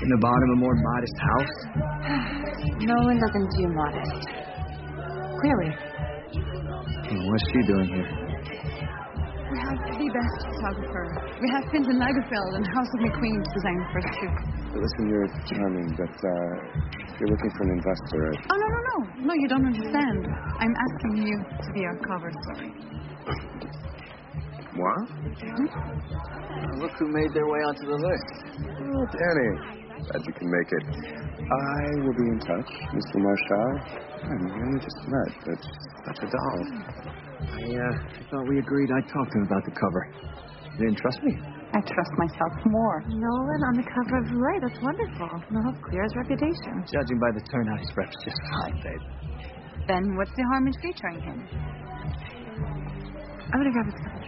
in the bottom of a more modest house? Nolan doesn't do modest. Clearly. What's she doing here? We have the best photographer. We have Fintan Lagerfeld and House of McQueen to design the first shoot. Listen, you're charming, but you're looking for an investor. Oh, no. No, you don't understand. I'm asking you to be our cover story. What? Look who made their way onto the list. Oh, Danny. Glad you can make it. I will be in touch, Mr. Marshall. We only just met, but such a doll. I thought we agreed I'd talk to him about the cover. You didn't trust me? I trust myself more. Nolan on the cover of Hooray, that's wonderful. It'll help clear his reputation. Judging by the turnout, his rep's just fine, babe. Then what's the harm in featuring him? I'm gonna grab his cover.